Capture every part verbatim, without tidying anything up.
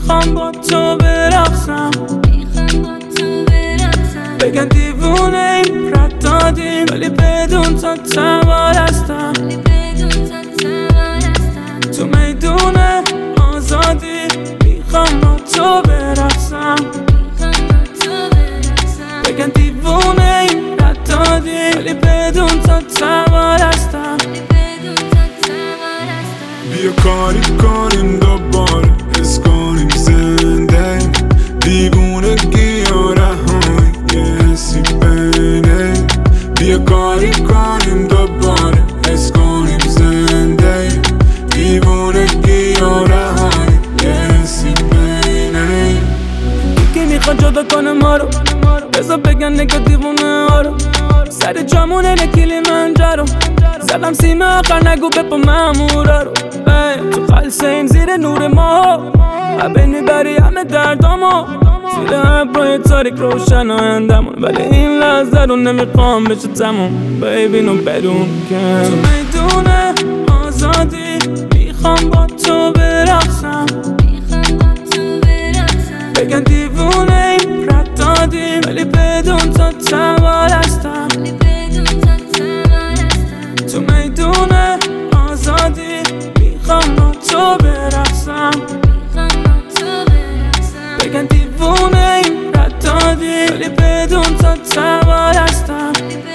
میخوام با تو برقصم، بگن دیوونه این رد دادیم ولی بدون تا تمار هستم. تو میدون آزادی میخوام با تو برقصم، بگن دیوونه این رد دادیم ولی بدون تا تمار هستم. بیا کاری کنیم دوباره، حس کنیم زنده دیوونگی و رهایی یه حسی بینه. بیا کاری کنیم دوباره، حس کنیم زنده دیوونگی و رهایی یه حسی بینه. یکی میخواد جدا کنه ما رو، بذار بگن نگه دیوونه ها رو. سر جامونه نکیلی منجرو زدم سیمه آخر نگو بپا مامورا رو. تو خلصه این زیر نور ما عبین میبری همه دردامو، زیر ابرای تاریک روشن آیندمون، ولی این لحظه رو نمیخوام بشه تموم. بیبی نو بدون که تو میدون آزادی میخوام با تو برقصم، بگن دیوونه این رد دادیم ولی بدون تا تمار هستم. تو میدون آزادی میخوام با تو برقصم، بگن دیوونه این رد دادیم ولی بدون تا تمار هستم.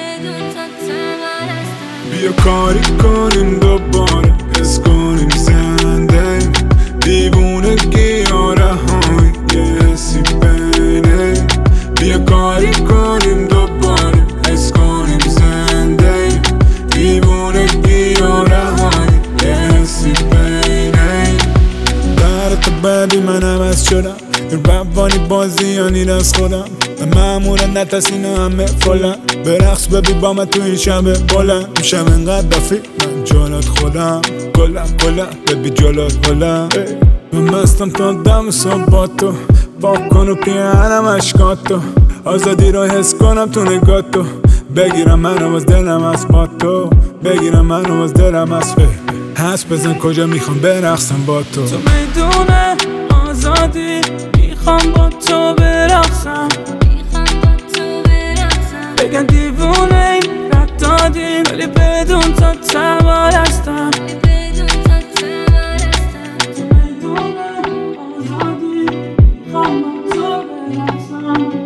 بیا کاری کنیم دوباره، حس کنیم زنده دیوونگی و رهایی یه حسی بینه. بیا کاری کنیم دوباره، حس کنیم زنده دیوونگی و رهایی یه حسی بینه. برات بعدی من عوض شدم، این روانی بازیانی از خودم، من معمولا نتسینه همه فلم. برقص ببی با من تو این شب بلند، میشم انقدر دفی من جالات خودم. گلم گلم ببی جالات هلم، من مستم تا دم صبح با تو، پاک کن و پیانم اشکاتو، آزادی رو حس کنم تو نگاتو. بگیرم منو از دلم از با تو، بگیرم منو از دلم از فه حس بزن کجا میخوام برقصم با تو. تو میدون آزادی میخوام با تو برقصم، بگن دیوونه این رد دادیم ولی بدون تا تمار هستم. تو میدون آزادی میخوام با تو برقصم.